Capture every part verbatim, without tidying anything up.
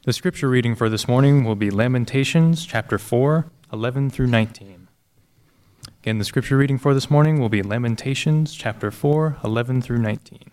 The scripture reading for this morning will be Lamentations chapter four, eleven through nineteen. Again, the scripture reading for this morning will be Lamentations chapter four, eleven through nineteen.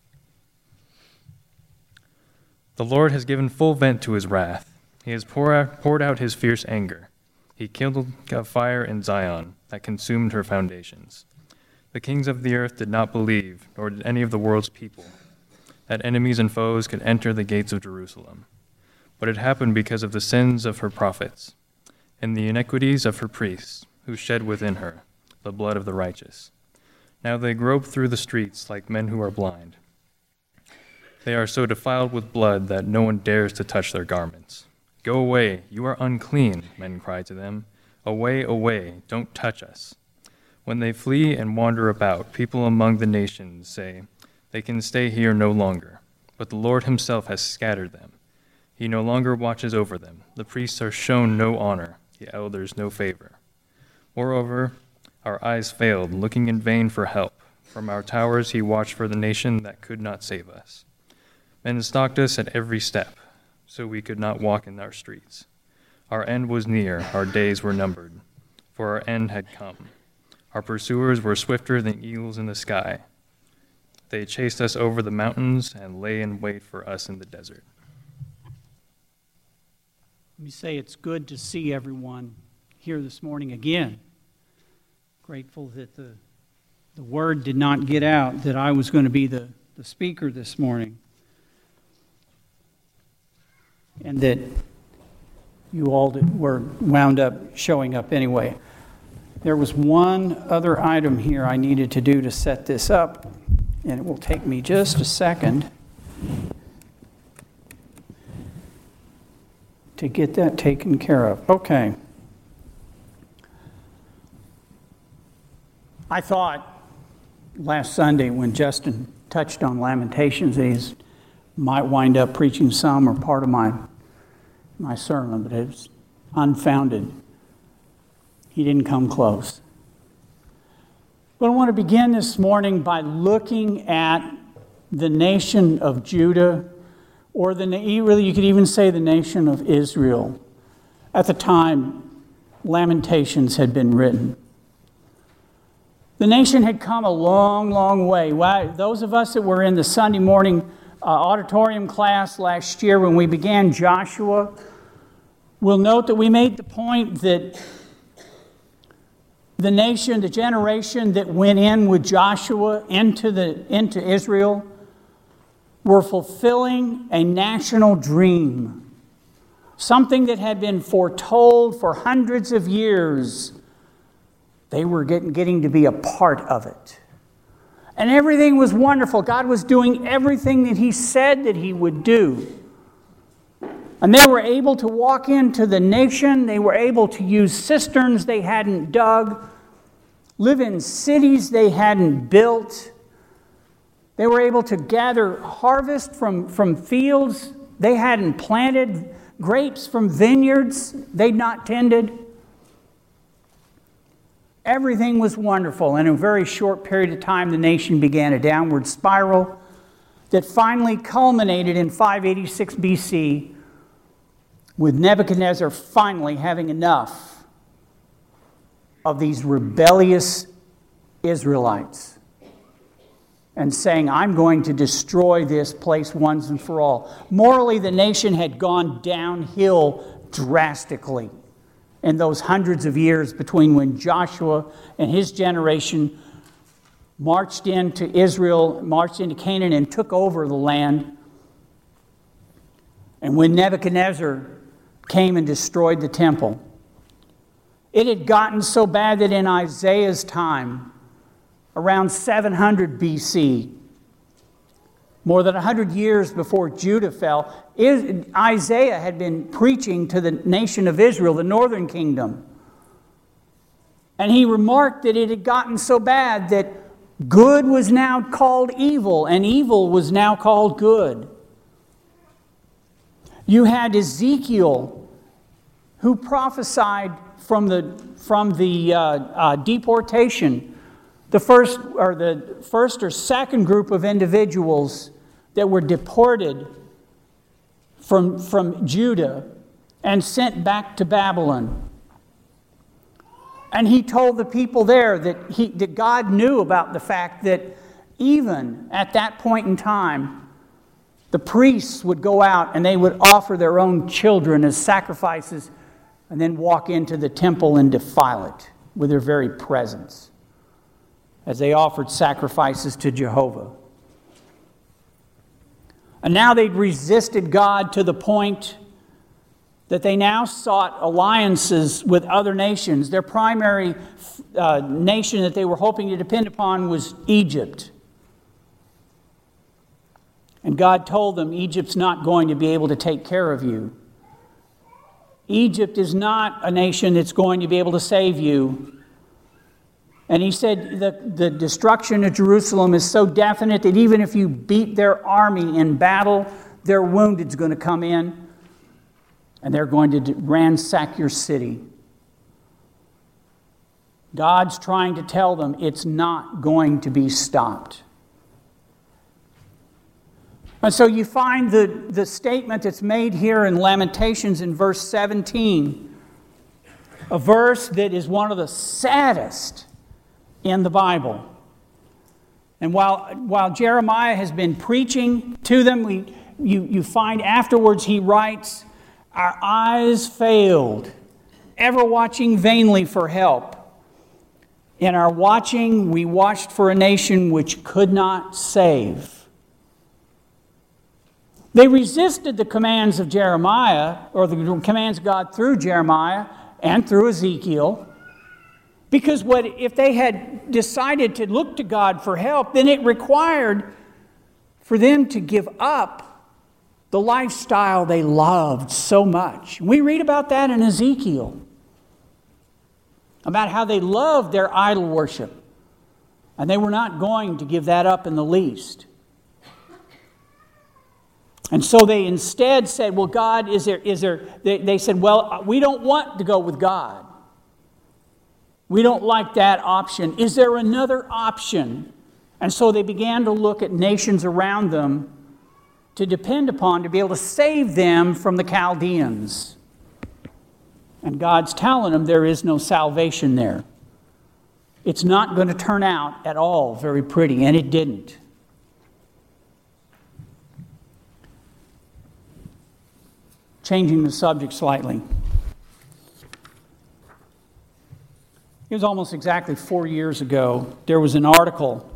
The Lord has given full vent to his wrath. He has poured out his fierce anger. He kindled a fire in Zion that consumed her foundations. The kings of the earth did not believe, nor did any of the world's people, that enemies and foes could enter the gates of Jerusalem. But it happened because of the sins of her prophets and the iniquities of her priests, who shed within her the blood of the righteous. Now they grope through the streets like men who are blind. They are so defiled with blood that no one dares to touch their garments. Go away, you are unclean, men cry to them. Away, away, don't touch us. When they flee and wander about, people among the nations say, they can stay here no longer. But the Lord himself has scattered them. He no longer watches over them. The priests are shown no honor, the elders no favor. Moreover, our eyes failed, looking in vain for help. From our towers he watched for the nation that could not save us. Men stalked us at every step, so we could not walk in our streets. Our end was near, our days were numbered, for our end had come. Our pursuers were swifter than eagles in the sky. They chased us over the mountains and lay in wait for us in the desert. Let me say it's good to see everyone here this morning again. Grateful that the, the word did not get out that I was going to be the, the speaker this morning. And that you all were wound up showing up anyway. There was one other item here I needed to do to set this up, and it will take me just a second to get that taken care of. Okay. I thought last Sunday when Justin touched on Lamentations, he might wind up preaching some or part of my, my sermon, but it's unfounded. He didn't come close. But I want to begin this morning by looking at the nation of Judah, or the really you could even say the nation of Israel, at the time Lamentations had been written. The nation had come a long, long way. Those of us that were in the Sunday morning uh, auditorium class last year when we began Joshua will note that we made the point that the nation, the generation that went in with Joshua into the into Israel were fulfilling a national dream, something that had been foretold for hundreds of years. They were getting, getting to be a part of it. And everything was wonderful. God was doing everything that he said that he would do. And they were able to walk into the nation. They were able to use cisterns they hadn't dug, live in cities they hadn't built. They were able to gather harvest from, from fields they hadn't planted, grapes from vineyards they'd not tended. Everything was wonderful. And in a very short period of time, the nation began a downward spiral that finally culminated in five eighty-six B C with Nebuchadnezzar finally having enough of these rebellious Israelites and saying, I'm going to destroy this place once and for all. Morally, the nation had gone downhill drastically in those hundreds of years between when Joshua and his generation marched into Israel, marched into Canaan, and took over the land, and when Nebuchadnezzar came and destroyed the temple. It had gotten so bad that in Isaiah's time, around seven hundred B C, more than one hundred years before Judah fell, Isaiah had been preaching to the nation of Israel, the northern kingdom. And he remarked that it had gotten so bad that good was now called evil, and evil was now called good. You had Ezekiel, who prophesied from the, from the uh, uh, deportation, the first or the first or second group of individuals that were deported from, from Judah and sent back to Babylon. And he told the people there that, he, that God knew about the fact that even at that point in time, the priests would go out and they would offer their own children as sacrifices and then walk into the temple and defile it with their very presence as they offered sacrifices to Jehovah. And now they'd resisted God to the point that they now sought alliances with other nations. Their primary uh, nation that they were hoping to depend upon was Egypt. And God told them, Egypt's not going to be able to take care of you. Egypt is not a nation that's going to be able to save you. And he said the, the destruction of Jerusalem is so definite that even if you beat their army in battle, their wounded's going to come in and they're going to ransack your city. God's trying to tell them it's not going to be stopped. And so you find the, the statement that's made here in Lamentations in verse seventeen, a verse that is one of the saddest in the Bible. And while, while Jeremiah has been preaching to them, we, you, you find afterwards he writes, our eyes failed, ever watching vainly for help. In our watching, we watched for a nation which could not save. They resisted the commands of Jeremiah, or the commands of God through Jeremiah and through Ezekiel, because what if they had decided to look to God for help, then it required for them to give up the lifestyle they loved so much. We read about that in Ezekiel, about how they loved their idol worship, and they were not going to give that up in the least. And so they instead said, well, God, is there, is there, they, they said, well, we don't want to go with God. We don't like that option. Is there another option? And so they began to look at nations around them to depend upon to be able to save them from the Chaldeans. And God's telling them there is no salvation there. It's not going to turn out at all very pretty, and it didn't. Changing the subject slightly. It was almost exactly four years ago, there was an article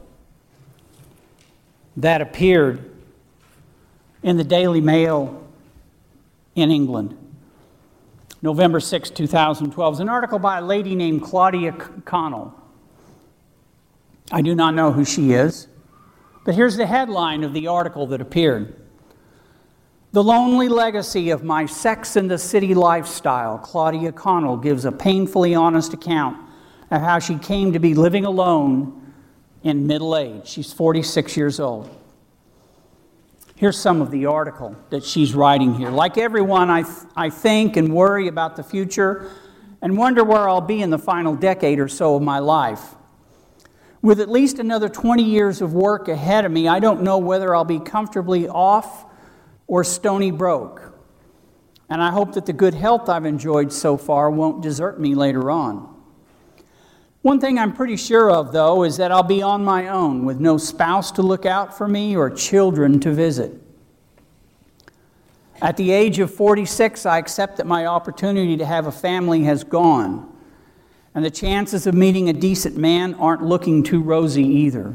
that appeared in the Daily Mail in England. November sixth, twenty twelve. It was an article by a lady named Claudia Connell. I do not know who she is, but here's the headline of the article that appeared. The lonely legacy of my Sex and the City lifestyle. Claudia Connell gives a painfully honest account of how she came to be living alone in middle age. She's forty-six years old. Here's some of the article that she's writing here. Like everyone, I, th- I think and worry about the future and wonder where I'll be in the final decade or so of my life. With at least another twenty years of work ahead of me, I don't know whether I'll be comfortably off or stony broke. And I hope that the good health I've enjoyed so far won't desert me later on. One thing I'm pretty sure of, though, is that I'll be on my own with no spouse to look out for me or children to visit. At the age of forty-six, I accept that my opportunity to have a family has gone, and the chances of meeting a decent man aren't looking too rosy either.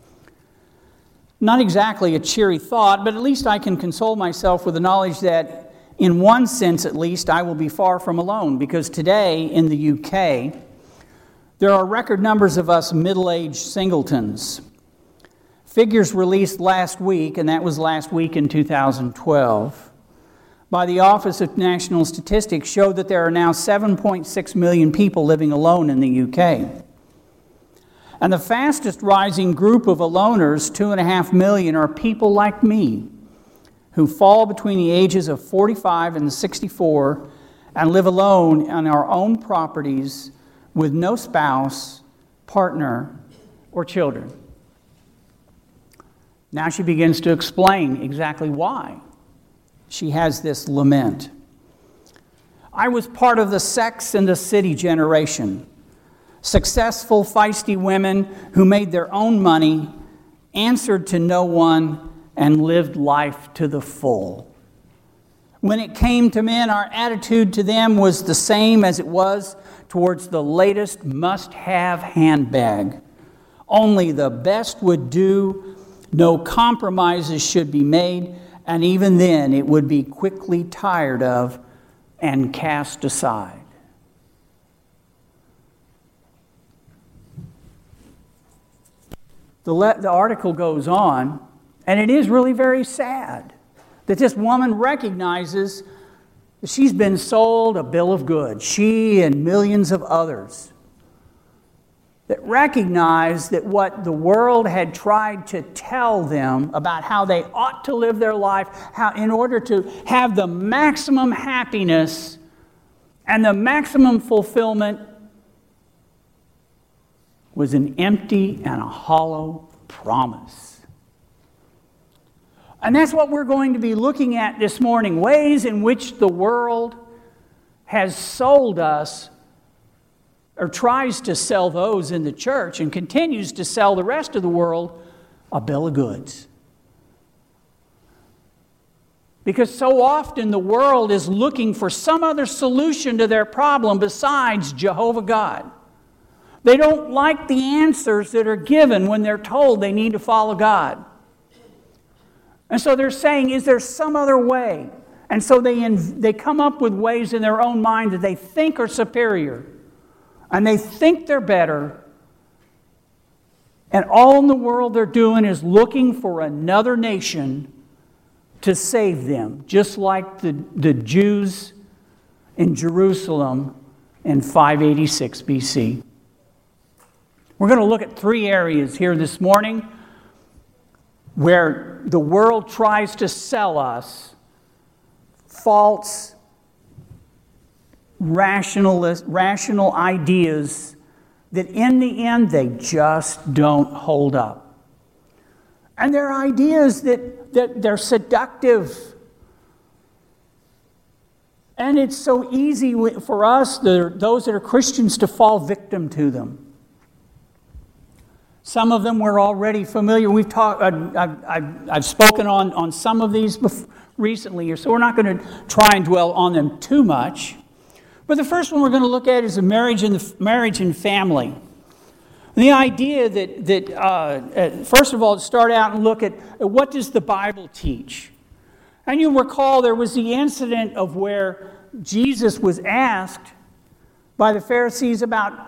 Not exactly a cheery thought, but at least I can console myself with the knowledge that, in one sense at least, I will be far from alone, because today in the U K, there are record numbers of us middle-aged singletons. Figures released last week, and that was last week in two thousand twelve, by the Office of National Statistics show that there are now seven point six million people living alone in the U K. And the fastest rising group of aloners, two and a half million, are people like me who fall between the ages of forty-five and sixty-four and live alone on our own properties with no spouse, partner, or children. Now she begins to explain exactly why she has this lament. I was part of the Sex and the City generation. Successful, feisty women who made their own money, answered to no one, and lived life to the full. When it came to men, our attitude to them was the same as it was towards the latest must-have handbag. Only the best would do, no compromises should be made, and even then it would be quickly tired of and cast aside. The, le- the article goes on, and it is really very sad that this woman recognizes that she's been sold a bill of goods, she and millions of others, that recognize that what the world had tried to tell them about how they ought to live their life, how in order to have the maximum happiness and the maximum fulfillment, was an empty and a hollow promise. And that's what we're going to be looking at this morning, ways in which the world has sold us, or tries to sell those in the church and continues to sell the rest of the world a bill of goods. Because so often the world is looking for some other solution to their problem besides Jehovah God. They don't like the answers that are given when they're told they need to follow God. And so they're saying, is there some other way? And so they, they come up with ways in their own mind that they think are superior. And they think they're better. And all in the world they're doing is looking for another nation to save them. Just like the, the Jews in Jerusalem in five eighty-six B C. We're going to look at three areas here this morning where the world tries to sell us false, rationalist, rational ideas that in the end they just don't hold up. And they're ideas that, that they're seductive. And it's so easy for us, the, those that are Christians, to fall victim to them. Some of them we're already familiar. We've talked. I've, I've, I've spoken on, on some of these before, recently, so we're not going to try and dwell on them too much. But the first one we're going to look at is a marriage and the marriage and family. And the idea that that uh, first of all, to start out and look at what does the Bible teach. And you'll recall there was the incident of where Jesus was asked by the Pharisees about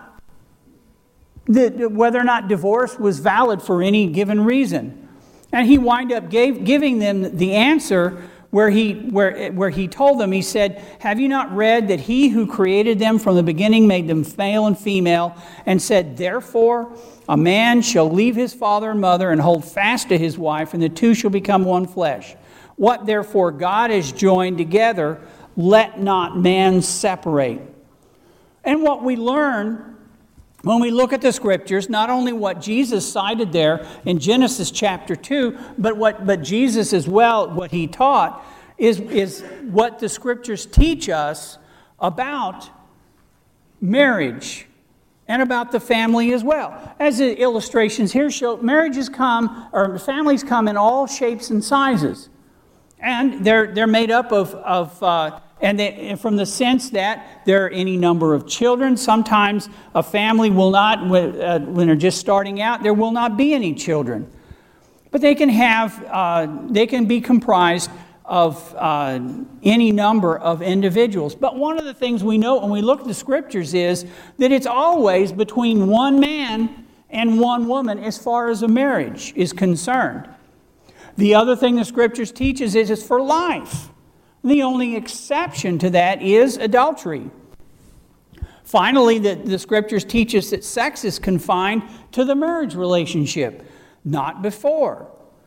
The, whether or not divorce was valid for any given reason. And he wound up gave, giving them the answer where he, where, where he told them, he said, have you not read that he who created them from the beginning made them male and female, and said, therefore a man shall leave his father and mother and hold fast to his wife, and the two shall become one flesh. What therefore God has joined together, let not man separate. And what we learn when we look at the Scriptures, not only what Jesus cited there in Genesis chapter two, but what but Jesus as well, what he taught, is, is what the Scriptures teach us about marriage and about the family as well. As the illustrations here show, marriages come, or families come in all shapes and sizes. And they're, they're made up of... of uh, And they, from the sense that there are any number of children. Sometimes a family will not, uh, when they're just starting out, there will not be any children. But they can have, uh, they can be comprised of uh, any number of individuals. But one of the things we know when we look at the Scriptures is that it's always between one man and one woman as far as a marriage is concerned. The other thing the Scriptures teaches is it's for life. The only exception to that is adultery. Finally, the, the Scriptures teach us that sex is confined to the marriage relationship, not before.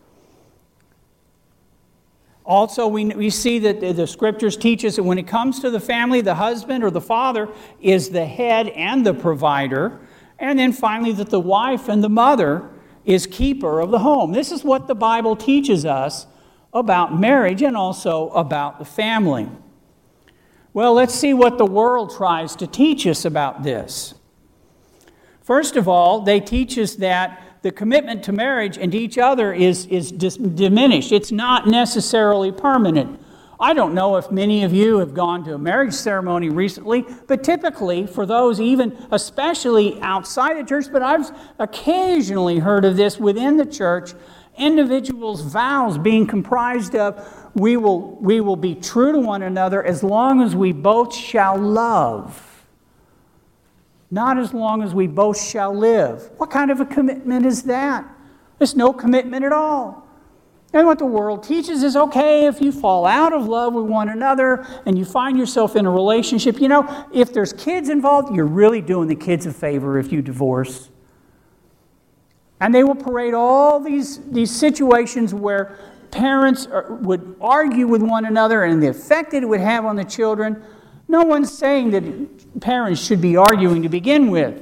Also, we, we see that the, the Scriptures teach us that when it comes to the family, the husband or the father is the head and the provider. And then finally, that the wife and the mother is keeper of the home. This is what the Bible teaches us about marriage and also about the family. Well, let's see what the world tries to teach us about this. First of all, they teach us that the commitment to marriage and to each other is, is dis- diminished. It's not necessarily permanent. I don't know if many of you have gone to a marriage ceremony recently, but typically for those even especially outside the church, but I've occasionally heard of this within the church, individuals' vows being comprised of, we will, we will be true to one another as long as we both shall love. Not as long as we both shall live. What kind of a commitment is that? There's no commitment at all. And what the world teaches is, okay, if you fall out of love with one another and you find yourself in a relationship, you know, if there's kids involved, you're really doing the kids a favor if you divorce. And they will parade all these, these situations where parents are, would argue with one another and the effect that it would have on the children. No one's saying that parents should be arguing to begin with.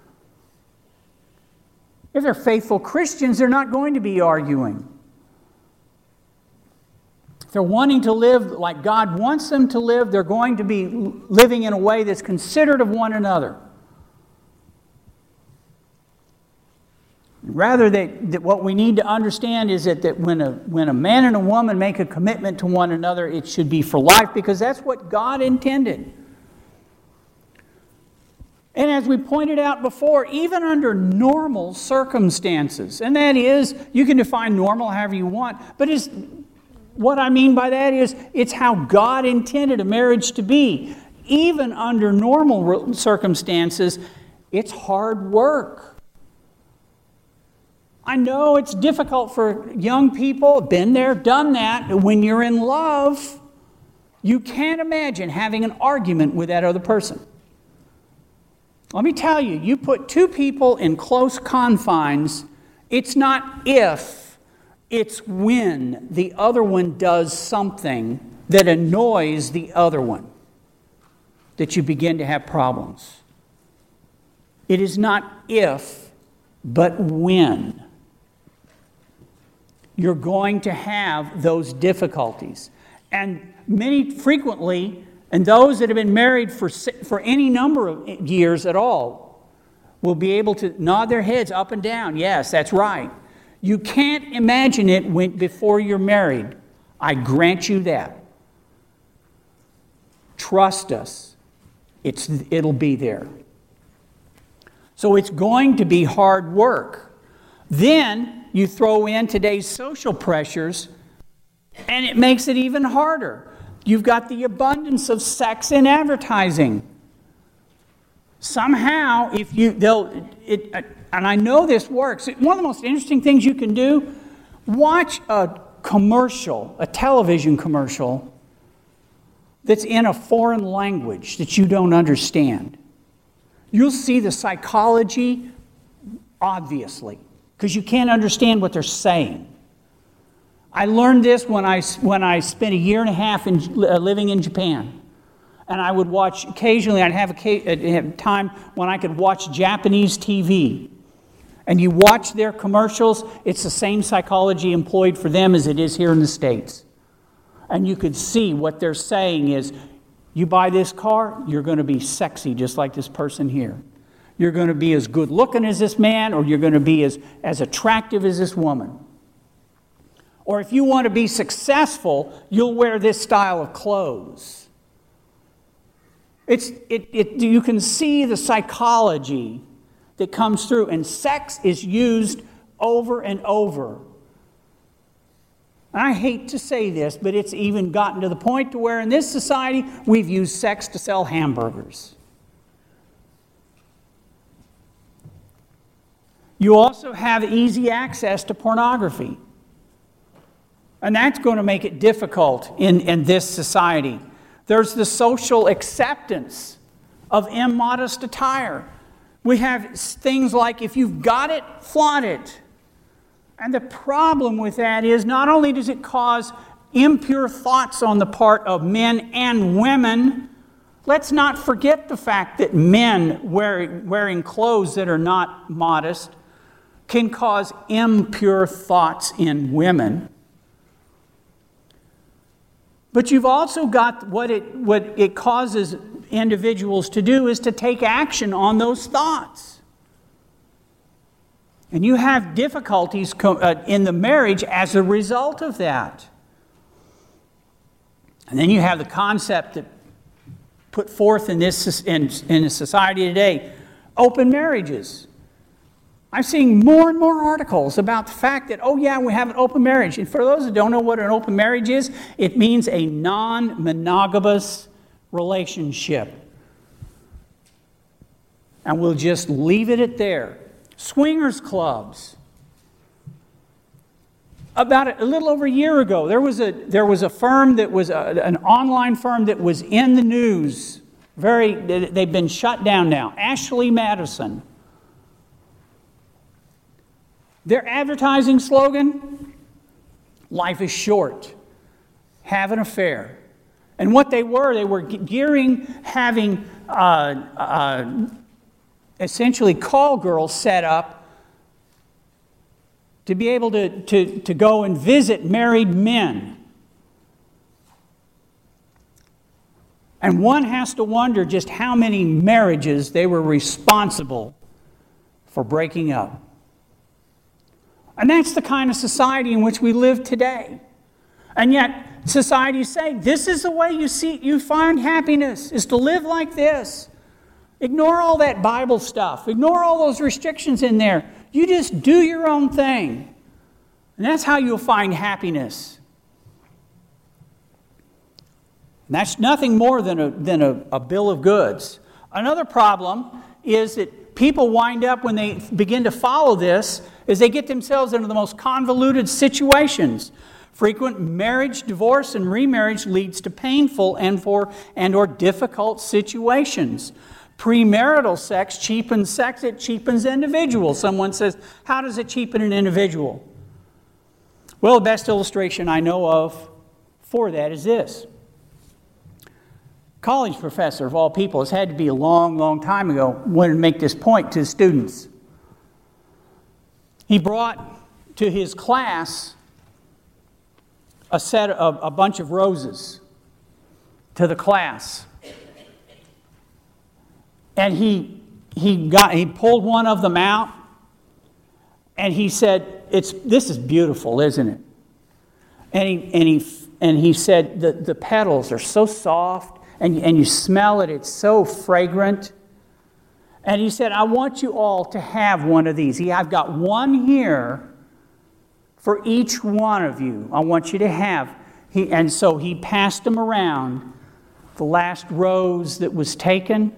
If they're faithful Christians, they're not going to be arguing. If they're wanting to live like God wants them to live, they're going to be living in a way that's considerate of one another. Rather, that, that what we need to understand is that, that when, a, when a man and a woman make a commitment to one another, it should be for life, because that's what God intended. And as we pointed out before, even under normal circumstances, and that is, you can define normal however you want, but it's, what I mean by that is, it's how God intended a marriage to be. Even under normal circumstances, it's hard work. I know it's difficult for young people, been there, done that. When you're in love, you can't imagine having an argument with that other person. Let me tell you, you put two people in close confines, it's not if, it's when the other one does something that annoys the other one that you begin to have problems. It is not if, but when. You're going to have those difficulties. And many frequently, and those that have been married for, for any number of years at all, will be able to nod their heads up and down. Yes, that's right. You can't imagine it when, before you're married. I grant you that. Trust us. It's, it'll be there. So it's going to be hard work. Then you throw in today's social pressures, and it makes it even harder. You've got the abundance of sex in advertising. Somehow, if you, they'll, it, and I know this works, one of the most interesting things you can do, watch a commercial, a television commercial, that's in a foreign language that you don't understand. You'll see the psychology, obviously, because you can't understand what they're saying. I learned this when I, when I spent a year and a half in, uh, living in Japan. And I would watch, occasionally I'd have a, a time when I could watch Japanese T V. And you watch their commercials, it's the same psychology employed for them as it is here in the States. And you could see what they're saying is, you buy this car, you're going to be sexy just like this person here. You're going to be as good looking as this man, or you're going to be as, as attractive as this woman. Or if you want to be successful, you'll wear this style of clothes. It's, it, it, you can see the psychology that comes through, and sex is used over and over. And I hate to say this, but it's even gotten to the point to where in this society, we've used sex to sell hamburgers. You also have easy access to pornography. And that's going to make it difficult in, in this society. There's the social acceptance of immodest attire. We have things like, if you've got it, flaunt it. And the problem with that is, not only does it cause impure thoughts on the part of men and women, let's not forget the fact that men wearing, wearing clothes that are not modest can cause impure thoughts in women. But you've also got what it, what it causes individuals to do is to take action on those thoughts. And you have difficulties co- uh, in the marriage as a result of that. And then you have the concept that put forth in this in, in society today, open marriages. I'm seeing more and more articles about the fact that, oh yeah, we have an open marriage. And for those that don't know what an open marriage is, it means a non-monogamous relationship. And we'll just leave it at there. Swingers clubs. About a little over a year ago, there was a there was a firm that was a, an online firm that was in the news. Very, they've been shut down now. Ashley Madison. Their advertising slogan: life is short. Have an affair. And what they were, they were gearing, having uh, uh, essentially call girls set up to be able to, to, to go and visit married men. And one has to wonder just how many marriages they were responsible for breaking up. And that's the kind of society in which we live today. And yet, society is saying, this is the way you see you find happiness, is to live like this. Ignore all that Bible stuff. Ignore all those restrictions in there. You just do your own thing. And that's how you'll find happiness. And that's nothing more than a, than a, a bill of goods. Another problem is that people wind up, when they begin to follow this, is they get themselves into the most convoluted situations. Frequent marriage, divorce, and remarriage leads to painful and for and or difficult situations. Premarital sex cheapens sex, it cheapens individuals. Someone says, how does it cheapen an individual? Well, the best illustration I know of for that is this. College professor of all people, has had to be a long, long time ago, wanted to make this point to his students. He brought to his class a set of a bunch of roses to the class. And he he got he pulled one of them out, and he said, "It's this is beautiful, isn't it?" And he and he and he said the, the petals are so soft, and and you smell it, it's so fragrant. And he said, "I want you all to have one of these. He, I've got one here for each one of you. I want you to have." He and so he passed them around. The last rose that was taken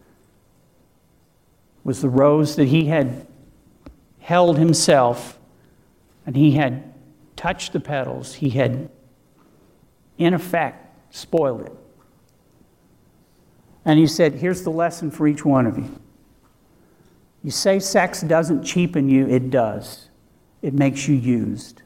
was the rose that he had held himself, and he had touched the petals. He had, in effect, spoiled it. And he said, here's the lesson for each one of you. You say sex doesn't cheapen you, it does. It makes you used.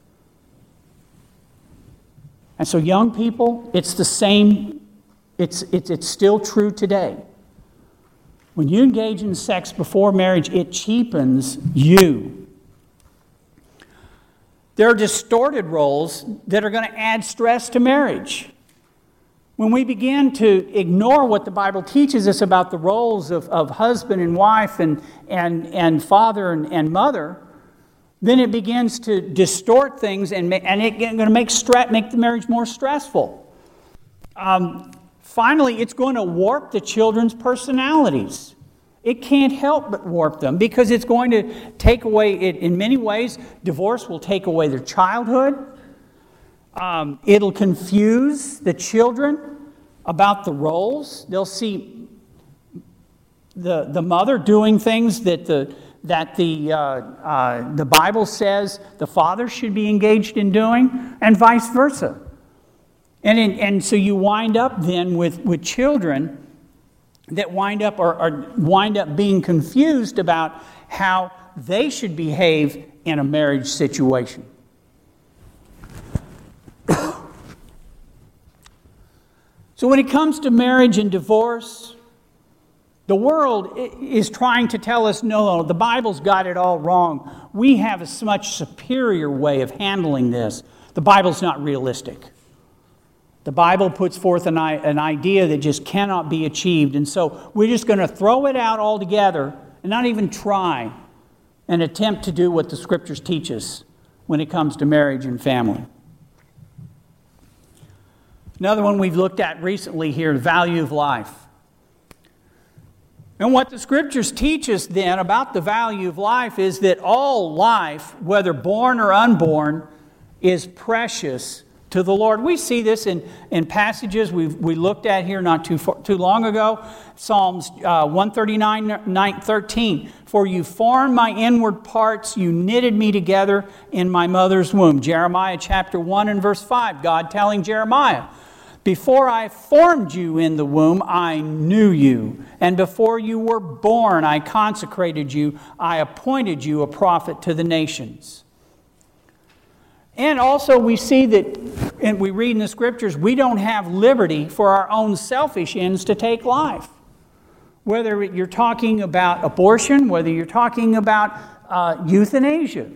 And so young people, it's the same, it's, it's, it's still true today. When you engage in sex before marriage, it cheapens you. There are distorted roles that are going to add stress to marriage. When we begin to ignore what the Bible teaches us about the roles of, of husband and wife and, and, and father and, and mother, then it begins to distort things and, and it's going to make, stre- make the marriage more stressful. Um, finally, it's going to warp the children's personalities. It can't help but warp them because it's going to take away, it, in many ways, divorce will take away their childhood. Um, it'll confuse the children about the roles. They'll see the, the mother doing things that the that the uh, uh, the Bible says the father should be engaged in doing, and vice versa. And in, and so you wind up then with, with children that wind up or, or wind up being confused about how they should behave in a marriage situation. So when it comes to marriage and divorce, the world is trying to tell us, no, no, the Bible's got it all wrong. We have a much superior way of handling this. The Bible's not realistic. The Bible puts forth an, an idea that just cannot be achieved. And so we're just going to throw it out altogether and not even try and attempt to do what the Scriptures teach us when it comes to marriage and family. Another one we've looked at recently here, the value of life. And what the Scriptures teach us then about the value of life is that all life, whether born or unborn, is precious to the Lord. We see this in, in passages we've, we looked at here not too far, too long ago. Psalms uh, one thirty-nine, nine, thirteen. For you formed my inward parts, you knitted me together in my mother's womb. Jeremiah chapter one and verse five, God telling Jeremiah, before I formed you in the womb, I knew you. And before you were born, I consecrated you. I appointed you a prophet to the nations. And also we see that, and we read in the Scriptures, we don't have liberty for our own selfish ends to take life. Whether you're talking about abortion, whether you're talking about uh, euthanasia.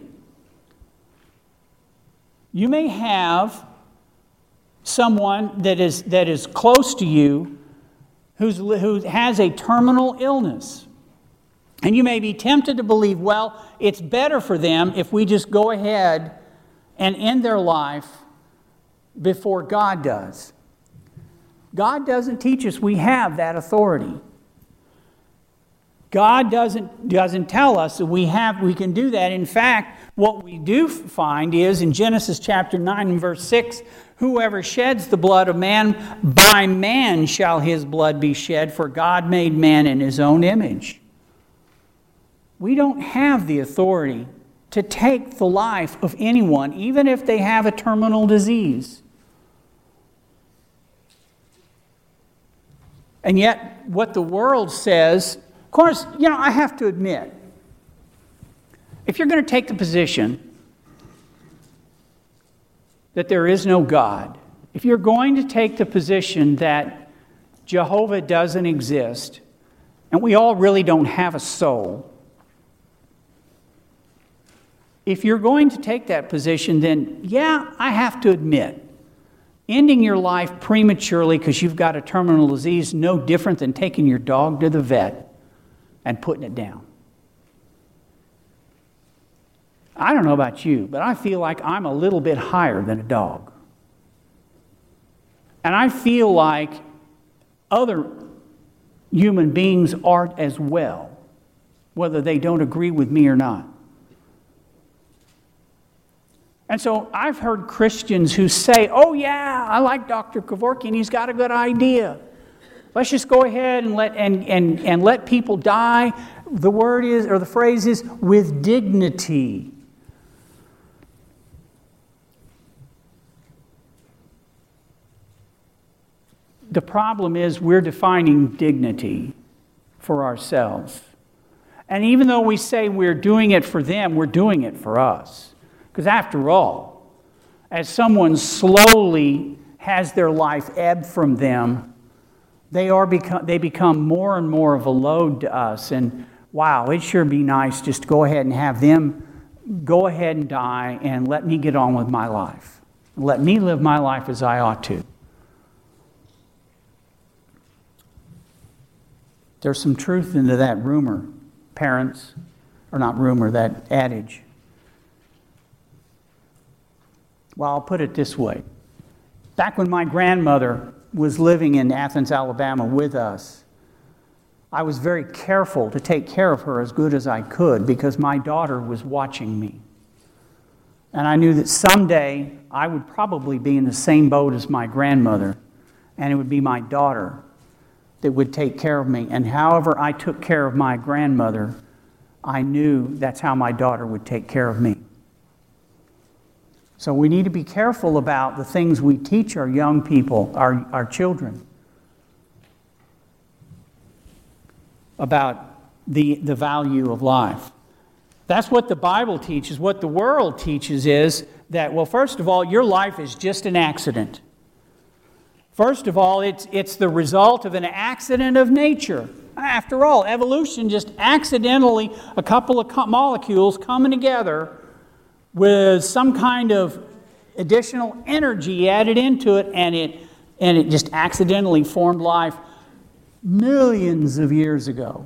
You may have someone that is, that is close to you who's, who has a terminal illness. And you may be tempted to believe, well, it's better for them if we just go ahead and end their life before God does. God doesn't teach us we have that authority. God doesn't, doesn't tell us that we have we can do that. In fact, what we do find is in Genesis chapter nine and verse six, whoever sheds the blood of man, by man shall his blood be shed, for God made man in his own image. We don't have the authority to take the life of anyone, even if they have a terminal disease. And yet, what the world says, of course, you know, I have to admit, if you're going to take the position that there is no God, if you're going to take the position that Jehovah doesn't exist, and we all really don't have a soul, if you're going to take that position, then yeah, I have to admit, ending your life prematurely because you've got a terminal disease is no different than taking your dog to the vet and putting it down. I don't know about you, but I feel like I'm a little bit higher than a dog. And I feel like other human beings are as well, whether they don't agree with me or not. And so I've heard Christians who say, oh yeah, I like Doctor Kevorkian, he's got a good idea. Let's just go ahead and let and, and, and let people die. The word is, or the phrase is, with dignity. The problem is we're defining dignity for ourselves. And even though we say we're doing it for them, we're doing it for us. Because after all, as someone slowly has their life ebb from them, they are become, they become more and more of a load to us. And wow, it'd sure be nice just to go ahead and have them go ahead and die and let me get on with my life. Let me live my life as I ought to. There's some truth into that rumor, parents, or not rumor, that adage. Well, I'll put it this way. Back when my grandmother was living in Athens, Alabama with us, I was very careful to take care of her as good as I could because my daughter was watching me. And I knew that someday I would probably be in the same boat as my grandmother, and it would be my daughter that would take care of me. And however I took care of my grandmother, I knew that's how my daughter would take care of me. So we need to be careful about the things we teach our young people, our, our children, about the, the value of life. That's what the Bible teaches. What the world teaches is that, well, first of all, your life is just an accident. First of all, it's, it's the result of an accident of nature. After all, evolution just accidentally, a couple of co- molecules coming together with some kind of additional energy added into it, and it and it just accidentally formed life millions of years ago.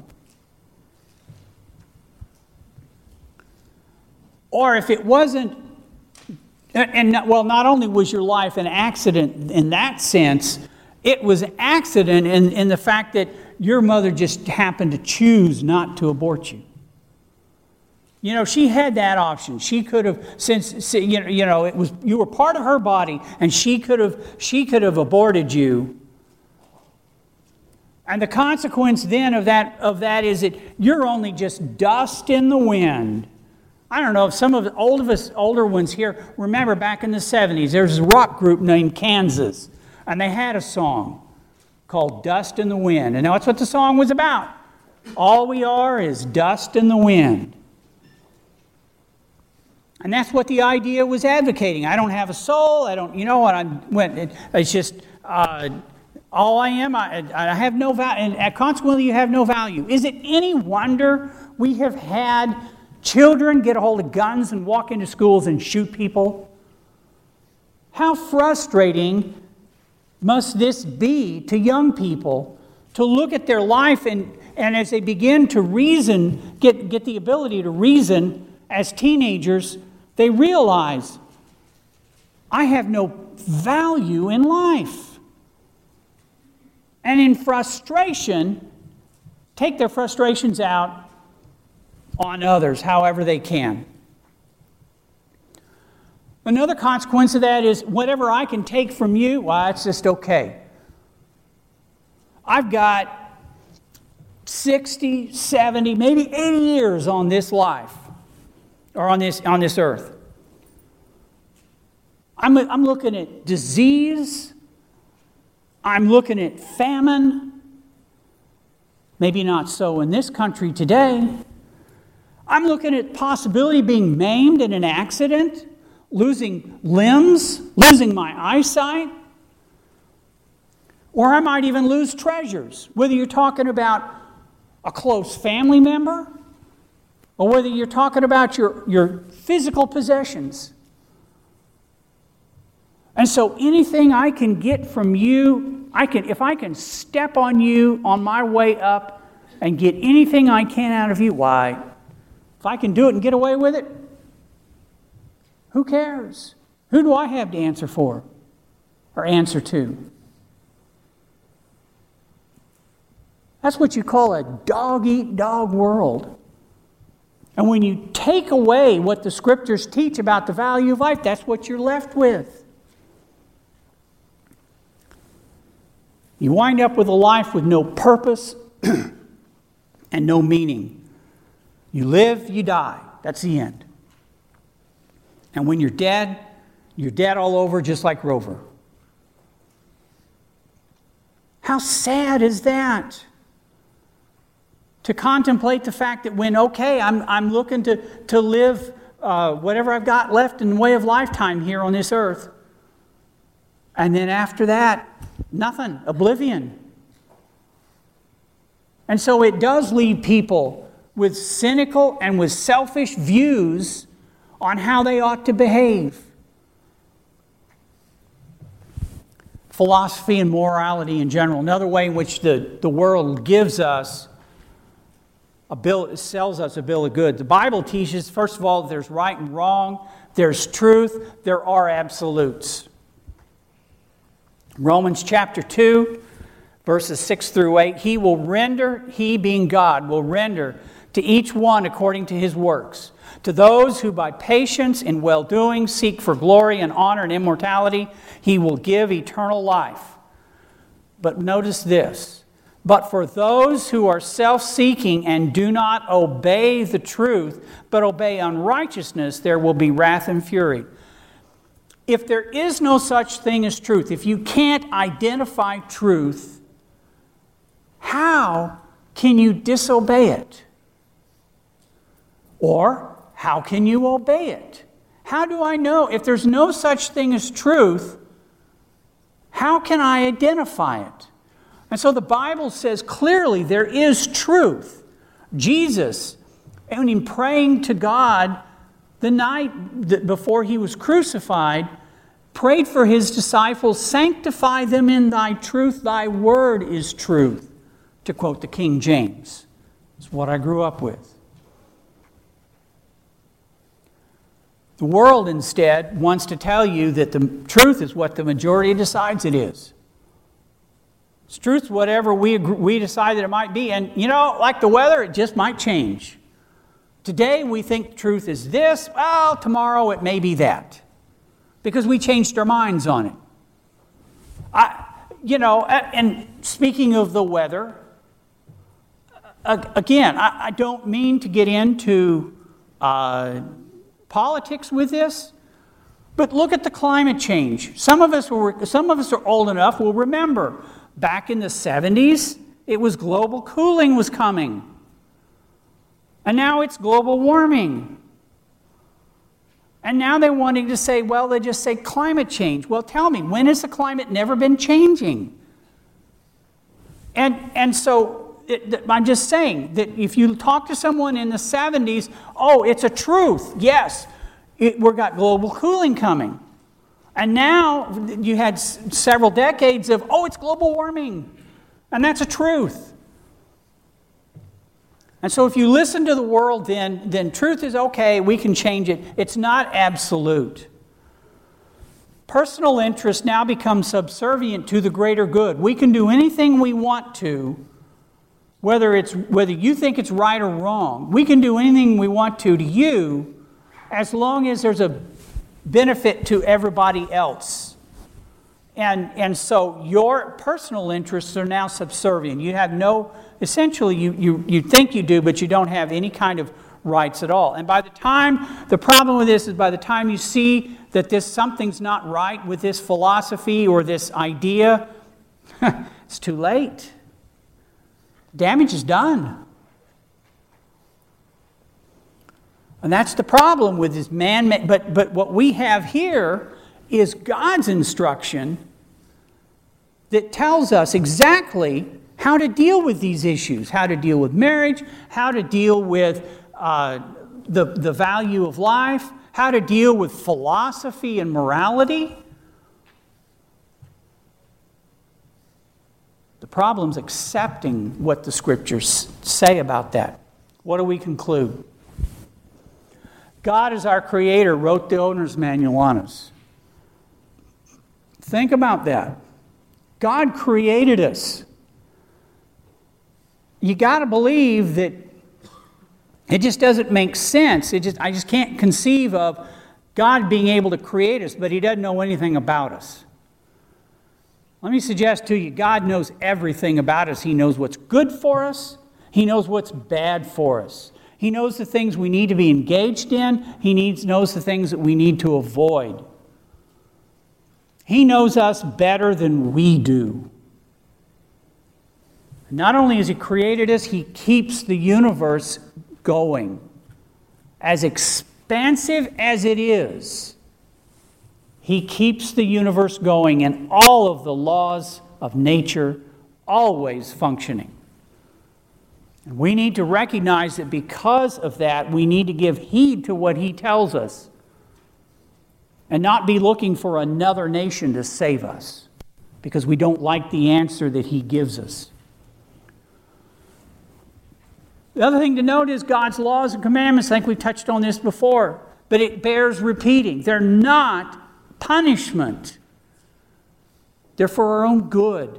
Or if it wasn't, and well, not only was your life an accident in that sense, it was an accident in, in the fact that your mother just happened to choose not to abort you. You know, she had that option. She could have, since you know, you know, it was you were part of her body, and she could have, she could have aborted you. And the consequence then of that of that is that you're only just dust in the wind. I don't know if some of the old of us, older ones here remember back in the seventies, there was a rock group named Kansas, and they had a song called Dust in the Wind. And that's what the song was about. All we are is dust in the wind. And that's what the idea was advocating. I don't have a soul. I don't, you know what, I'm, when it, it's just, uh, all I am, I, I have no value, and consequently you have no value. Is it any wonder we have had children get a hold of guns and walk into schools and shoot people? How frustrating must this be to young people to look at their life and, and as they begin to reason, get, get the ability to reason as teenagers, they realize, I have no value in life. And in frustration, take their frustrations out on others however they can. Another consequence of that is whatever I can take from you, well, it's just okay. I've got sixty, seventy, maybe eighty years on this life, or on this, on this earth. I'm, I'm looking at disease. I'm looking at famine. Maybe not so in this country today. I'm looking at possibility of being maimed in an accident, losing limbs, losing my eyesight. Or I might even lose treasures, whether you're talking about a close family member or whether you're talking about your, your physical possessions. And so anything I can get from you, I can, if I can step on you on my way up and get anything I can out of you, why, if I can do it and get away with it, who cares? Who do I have to answer for or answer to? That's what you call a dog-eat-dog world. And when you take away what the Scriptures teach about the value of life, that's what you're left with. You wind up with a life with no purpose and no meaning. You live, you die. That's the end. And when you're dead, you're dead all over just like Rover. How sad is that? To contemplate the fact that when, okay, I'm, I'm looking to, to live uh, whatever I've got left in the way of lifetime here on this earth. And then after that, nothing, oblivion. And so it does leave people with cynical and with selfish views on how they ought to behave. Philosophy and morality in general, another way in which the, the world gives us a bill, sells us a bill of goods. The Bible teaches, first of all, there's right and wrong, there's truth, there are absolutes. Romans chapter two, verses six through eight, He will render, He being God, will render to each one according to his works. To those who by patience in well-doing seek for glory and honor and immortality, He will give eternal life. But notice this, but for those who are self-seeking and do not obey the truth, but obey unrighteousness, there will be wrath and fury. If there is no such thing as truth, if you can't identify truth, how can you disobey it? Or how can you obey it? How do I know? If there's no such thing as truth, how can I identify it? And so the Bible says clearly there is truth. Jesus, and in praying to God the night before He was crucified, prayed for his disciples, sanctify them in thy truth, thy word is truth, to quote the King James. It's what I grew up with. The world instead wants to tell you that the truth is what the majority decides it is. It's truth whatever we agree, we decide that it might be. And you know, like the weather, it just might change. Today we think truth is this, well, tomorrow it may be that. Because we changed our minds on it. I, you know, and speaking of the weather, again, I, I don't mean to get into uh, politics with this, but look at the climate change. Some of us were, some of us are old enough will remember back in the seventies, it was global cooling was coming, and now it's global warming. And now they're wanting to say, well, they just say climate change. Well, tell me, when has the climate never been changing? And and so it, I'm just saying that if you talk to someone in the seventies, oh, it's a truth. Yes, it, we've got global cooling coming. And now you had s- several decades of, oh, it's global warming. And that's a truth. And so if you listen to the world, then, then truth is okay, we can change it. It's not absolute. Personal interest now becomes subservient to the greater good. We can do anything we want to, whether it's whether you think it's right or wrong. We can do anything we want to to you, as long as there's a benefit to everybody else. And, and so your personal interests are now subservient. You have no, essentially you, you, you think you do, but you don't have any kind of rights at all. And by the time, the problem with this is by the time you see that this something's not right with this philosophy or this idea, it's too late. Damage is done. And that's the problem with this man-made, but, but what we have here is God's instruction that tells us exactly how to deal with these issues, how to deal with marriage, how to deal with uh, the, the value of life, how to deal with philosophy and morality. The problem's accepting what the Scriptures say about that. What do we conclude? God, as our Creator, wrote the owner's manual on us. Think about that. God created us. You got to believe that it just doesn't make sense. It just I just can't conceive of God being able to create us, but He doesn't know anything about us. Let me suggest to you, God knows everything about us. He knows what's good for us. He knows what's bad for us. He knows the things we need to be engaged in. He needs, knows the things that we need to avoid. He knows us better than we do. Not only has He created us, He keeps the universe going. As expansive as it is, He keeps the universe going and all of the laws of nature always functioning. And we need to recognize that because of that, we need to give heed to what He tells us and not be looking for another nation to save us because we don't like the answer that He gives us. The other thing to note is God's laws and commandments. I think we touched on this before, but it bears repeating. They're not punishment. They're for our own good.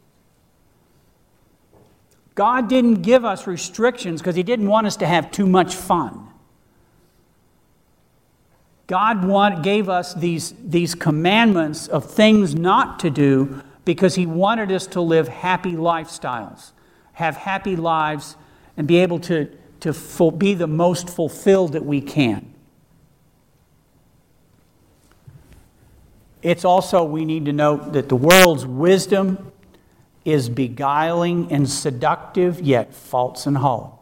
God didn't give us restrictions because He didn't want us to have too much fun. God want, gave us these, these commandments of things not to do because He wanted us to live happy lifestyles, have happy lives, and be able to, to full, be the most fulfilled that we can. It's also, we need to note that the world's wisdom is beguiling and seductive, yet false and hollow.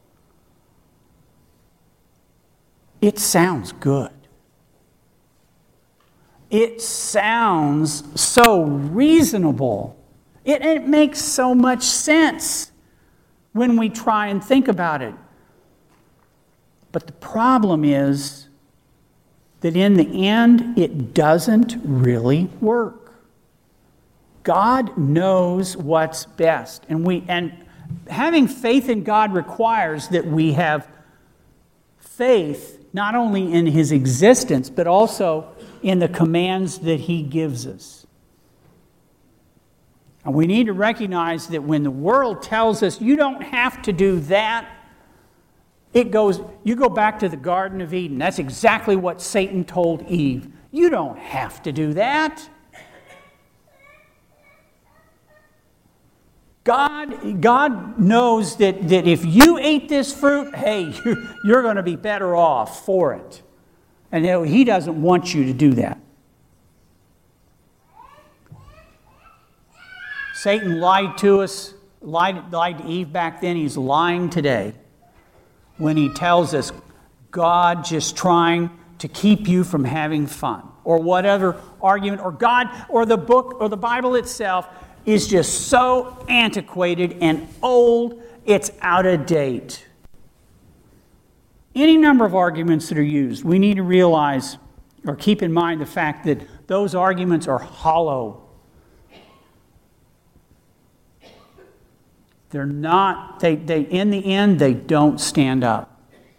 It sounds good. It sounds so reasonable. It, it makes so much sense when we try and think about it. But the problem is that in the end, it doesn't really work. God knows what's best. And we and having faith in God requires that we have faith not only in His existence, but also in the commands that He gives us. And we need to recognize that when the world tells us, you don't have to do that, it goes, you go back to the Garden of Eden. That's exactly what Satan told Eve. You don't have to do that. God, God knows that, that if you ate this fruit, hey, you're, you're going to be better off for it. And you know, He doesn't want you to do that. Satan lied to us, lied, lied to Eve back then. He's lying today when he tells us God just trying to keep you from having fun, or whatever argument, or God, or the book, or the Bible itself is just so antiquated and old, it's out of date. Any number of arguments that are used, we need to realize or keep in mind the fact that those arguments are hollow. They're not, they, they, in the end, they don't stand up.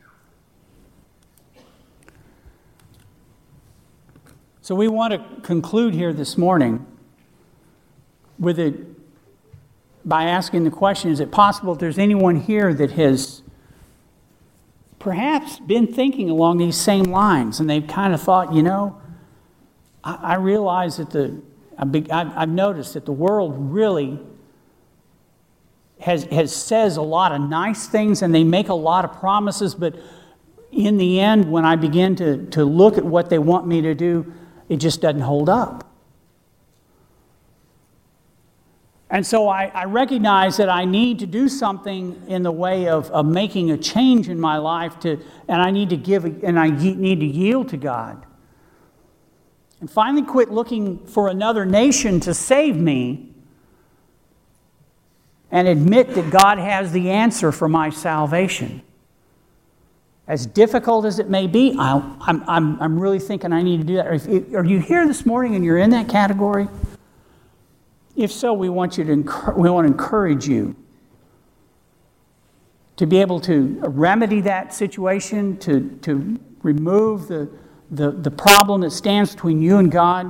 So we want to conclude here this morning with it by asking the question, is it possible if there's anyone here that has perhaps been thinking along these same lines, and they've kind of thought, you know, I, I realize that the, I've, I've noticed that the world really Has, has says a lot of nice things, and they make a lot of promises, but in the end, when I begin to, to look at what they want me to do, it just doesn't hold up. And so I, I recognize that I need to do something in the way of, of making a change in my life, to, and I need to give, and I need to yield to God. And finally quit looking for another nation to save me, and admit that God has the answer for my salvation. As difficult as it may be, I'll, I'm, I'm, I'm really thinking I need to do that. If, if, are you here this morning and you're in that category? If so, we want you to we want to encourage you to be able to remedy that situation, to, to remove the, the, the problem that stands between you and God,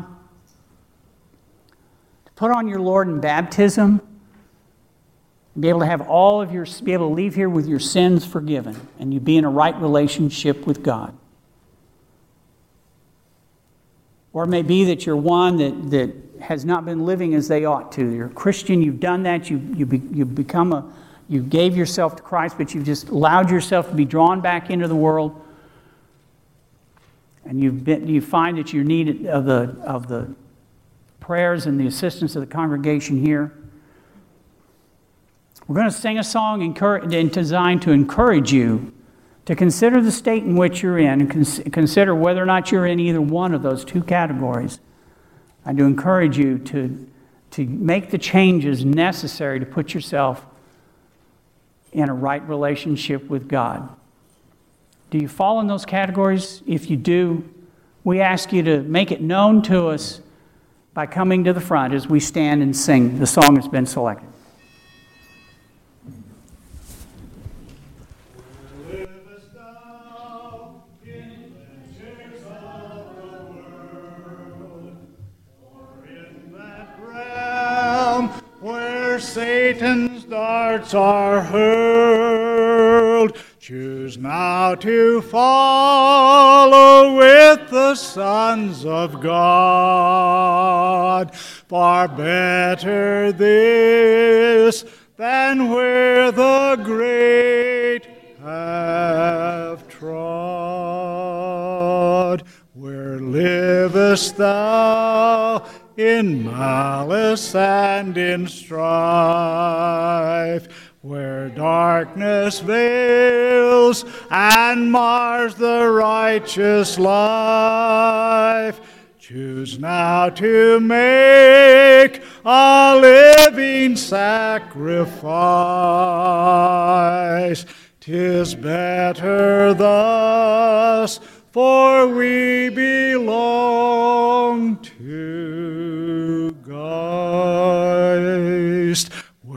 to put on your Lord in baptism, be able to have all of your, be able to leave here with your sins forgiven, and you be in a right relationship with God. Or it may be that you're one that, that has not been living as they ought to. You're a Christian, you've done that, you, you, be, you've become a, you gave yourself to Christ, but you've just allowed yourself to be drawn back into the world. And you've been, you find that you need of the, of the prayers and the assistance of the congregation here. We're going to sing a song designed to encourage you to consider the state in which you're in, and consider whether or not you're in either one of those two categories, and to encourage you to, to make the changes necessary to put yourself in a right relationship with God. Do you fall in those categories? If you do, we ask you to make it known to us by coming to the front as we stand and sing the song that's been selected. Satan's darts are hurled, choose now to follow with the sons of God. Far better this than where the great have trod. Where livest thou in malice and in strife, where darkness veils and mars the righteous life? Choose now to make a living sacrifice. 'Tis better thus for we belong to Christ.